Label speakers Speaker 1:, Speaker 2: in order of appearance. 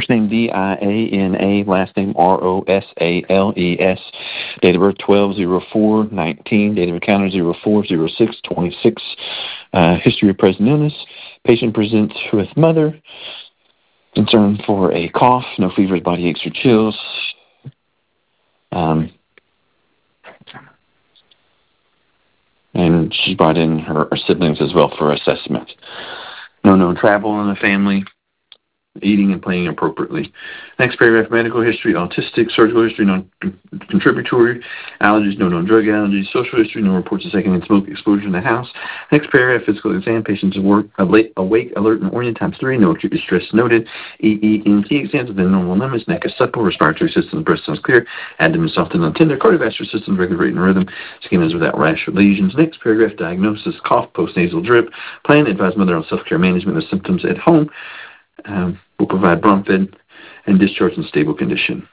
Speaker 1: First name Diana, last name Rosales. Date of birth 12/04/19. Date of encounter 04/06/26. History of present illness. Patient presents with mother. Concern for a cough, no fevers, body aches or chills. And she brought in her siblings as well for assessment. No known travel in the family. Eating and playing appropriately. Next paragraph, medical history, autistic, surgical history, non-contributory, allergies, no known drug allergies, social history, no reports of secondhand smoke exposure in the house. Next paragraph, physical exam, patients awake, alert, and oriented ×3, no acute distress noted. EENT exams within normal limits, neck is supple, respiratory system, breast sounds clear, abdomen soft and untender, cardiovascular system regular rate and rhythm, skin is without rash or lesions. Next paragraph, diagnosis, cough, postnasal drip, plan, advise mother on self-care management of symptoms at home. Will provide Bromfed and discharge in stable condition.